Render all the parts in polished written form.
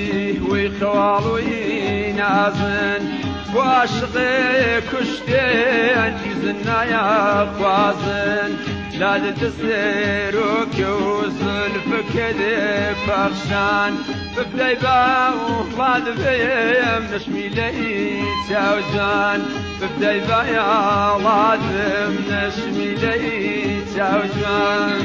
باری وی خوالوی نازن واشقی کشتین دیزن نیا خوازن لاد دسر و که زلف کده پخشان بفدای باو لاد بیم نشمیلی تاوجان بفدای بایا لادم نشمیلی تاوجان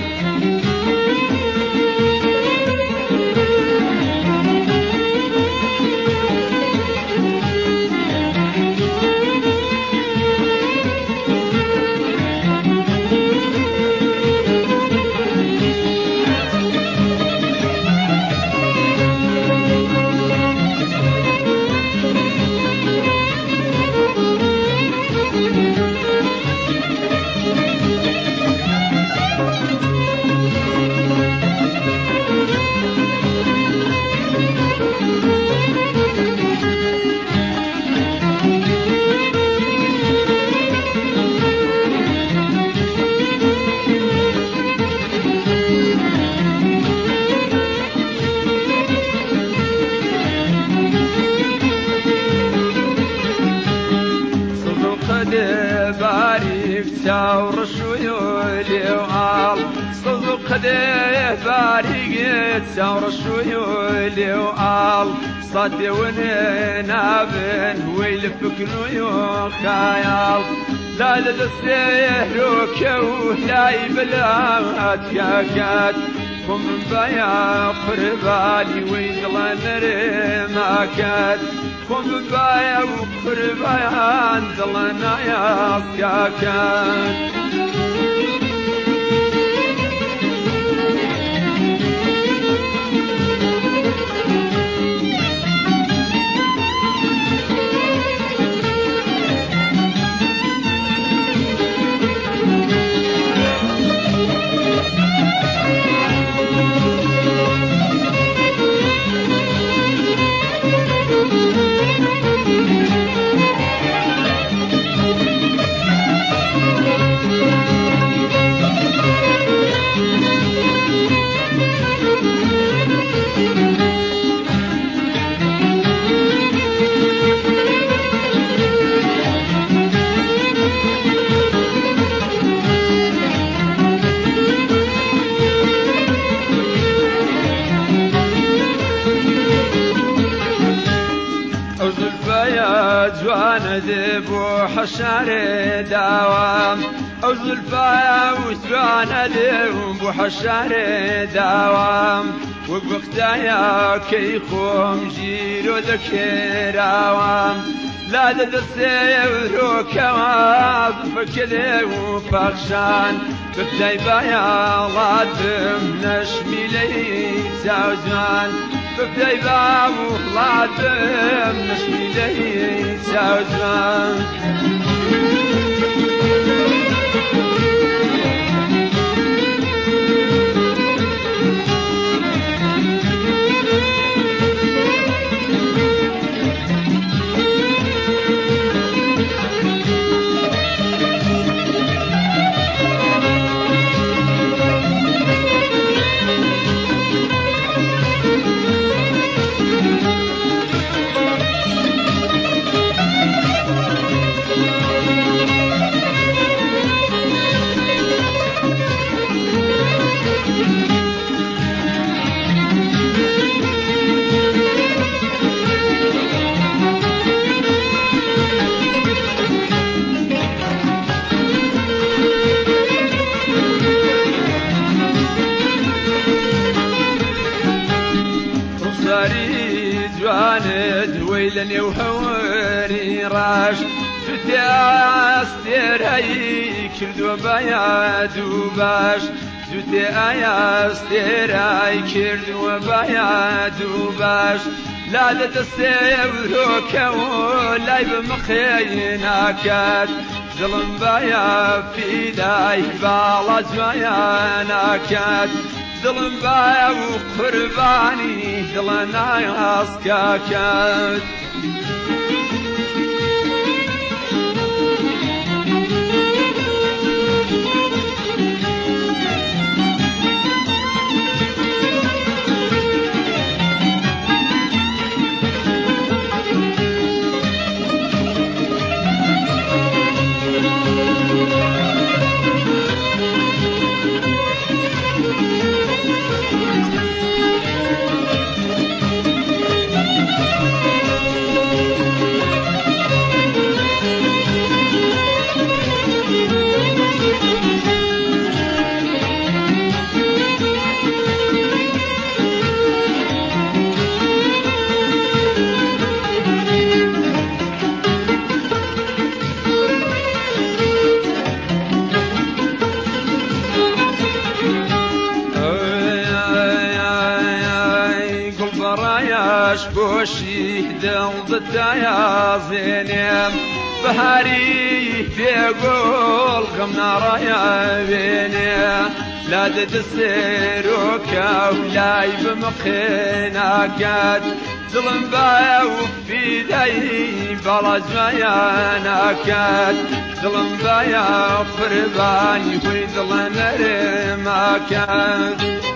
باريك تاور شويولي وعال صدق ده باريك تاور شويولي وعال صدي ونابن ويلفك نيو خيال لا للسير وكولاي بلاد كاكات كم بيا قربالي ويدلا نرماكات كم بيا وقربان دلنا يا كاكات جوان ذبو حشر دوام أو زلفايا وجوان ذبو حشر دوام وبختايا كيخوم جيرو ذكراوام لا دسي وروكواب فكذا وفخشان بفتاي بايا لادم نشمي لي زوجان بفتاي باو لادم نشمي لي زوجان جواند ويلني وحوري راش جدي استير هاي كردو بايا دوباش جدي استير هاي كردو بايا دوباش لا تستير كولاي بمخيناكات ظلم بايا في داي بالا جواياناكات ظلم بايا وقرباني دلنا ياسكاكات دڵ يا زينم بهاري بيقول قمنا رايا بيني لا تدسروك ولاي بمقيناكات ظلم باو في داي بلاج مياناكات ظلم بايا قرباني في ظلم رماكات